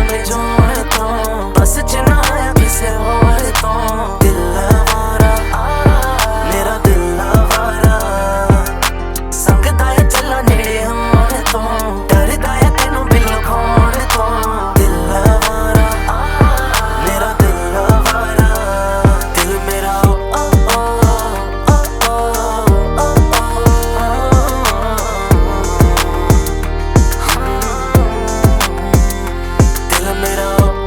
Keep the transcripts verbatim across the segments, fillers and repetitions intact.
समझाने तो बस च ना आया किसे होर तो दिल आवारा मेरा दिल आवारा संगदा है चला नेड़े होने तो डरदा है तेनू बिल खोने तो दिल आवारा मेरा दिल आवारा दिल मेरा ओ ओ ओ ओ दिल मेरा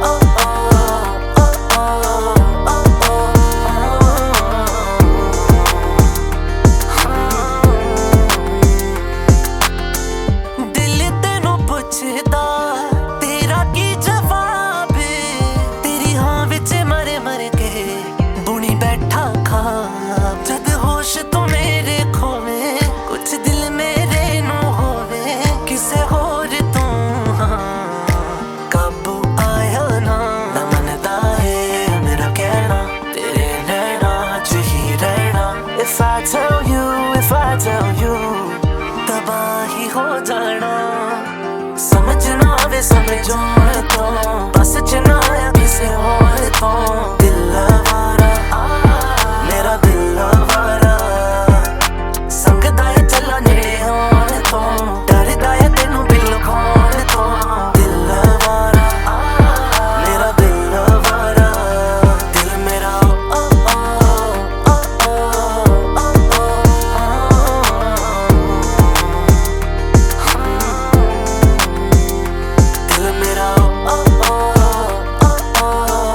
तेरा की जवाब तेरी हाँ विच मरे मर के बुनी बैठा खाब जद होश तो मेरे खोवे कुछ दिल मेरे नो होवे किसे होर तू हाँ काबू आया ना ना मनदा है मेरा कहना तेरे नैना च ही रहना If I tell you, if I tell you तबाही हो जाना समझना वे समझाने तो बस च ना आया किसे होर तो दिल आवारा मेरा दिल आवारा संगदा है चला नेड़े होने तो डरदा है तेनू बिल खोने तो दिल आवारा मेरा दिल आवारा दिल मेरा ओ ओ ओ ओ ओ दिल मेरा ओ ओ ओ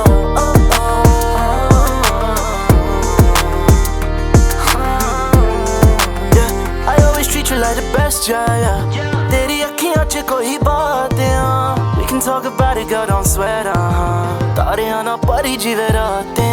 Yeah, I always treat you like the best, yeah, yeah तेरी अखियां च कोई बात है We can talk about it, girl, don't sweat, uh-huh तारियां ना परी जीवे रातें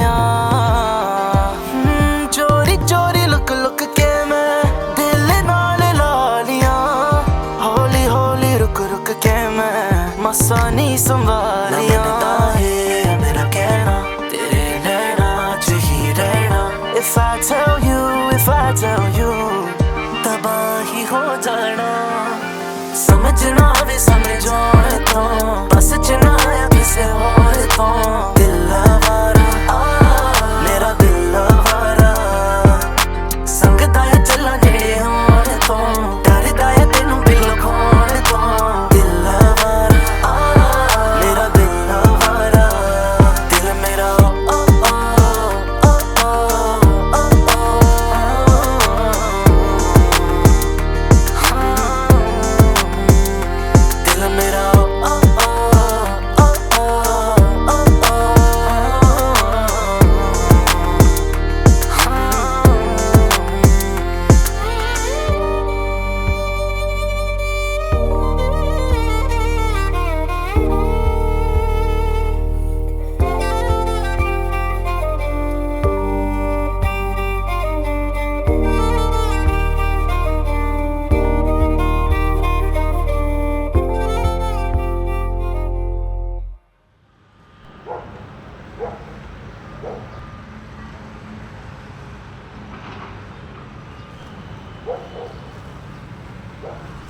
चोरी चोरी लुक लुक के मैं दिल नाल ला लियां हौली हौली रुक रुक के मैं मसा नहीं संभालियां मेरा कहना तेरे नैना च ही रहना If I tell you, if I tell you तबाही हो जाना समझना वे समझाने तो बस च ना आया किसे होर तो दिल आवारा मेरा दिल आवारा संगदा है चला नेड़े होने तो डरदा है तेनू बिल खोने तो दिल आवारा मेरा दिल आवारा दिल मेरा ओ ओ ओ ओ दिल मेरा Yeah.